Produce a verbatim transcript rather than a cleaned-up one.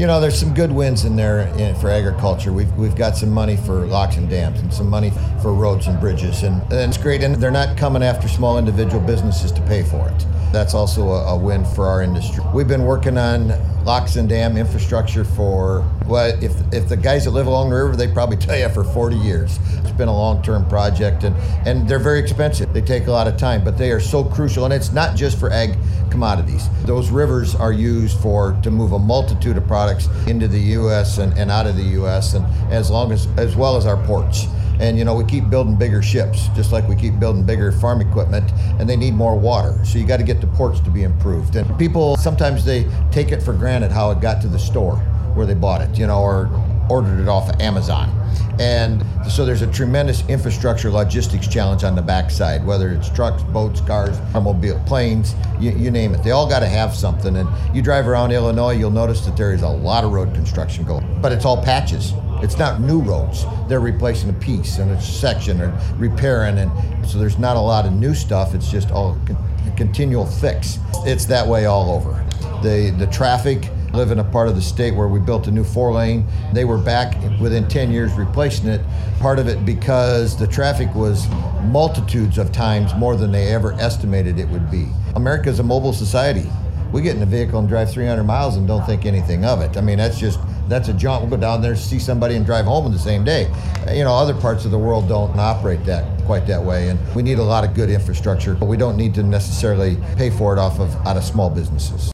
You know, there's some good wins in there in, for agriculture. We've, we've got some money for locks and dams and some money for roads and bridges, and, and it's great. And they're not coming after small individual businesses to pay for it. That's also a, a win for our industry. We've been working on locks and dam infrastructure for, well, if, if the guys that live along the river, they probably tell you for forty years. It's been a long-term project, and, and they're very expensive. They take a lot of time, but they are so crucial, and it's not just for ag commodities. Those rivers are used for to move a multitude of products into the U S and, and out of the U S, and as long as as well as our ports. And you know, we keep building bigger ships, just like we keep building bigger farm equipment, and they need more water. So you got to get the ports to be improved. And people, sometimes they take it for granted how it got to the store where they bought it, you know, or ordered it off of Amazon. And so there's a tremendous infrastructure logistics challenge on the backside, whether it's trucks, boats, cars, automobile, planes, you, you name it. They all got to have something. And you drive around Illinois, you'll notice that there is a lot of road construction going, but it's all patches. It's not new roads. They're replacing a piece and a section or repairing, and so there's not a lot of new stuff. It's just all a continual fix. It's that way all over. The the traffic, live in a part of the state where we built a new four lane. They were back within ten years replacing it. Part of it because the traffic was multitudes of times more than they ever estimated it would be. America's a mobile society. We get in a vehicle and drive three hundred miles and don't think anything of it. I mean, that's just, that's a jaunt. We'll go down there, see somebody, and drive home in the same day. You know, other parts of the world don't operate that quite that way, and we need a lot of good infrastructure, but we don't need to necessarily pay for it off of out of small businesses.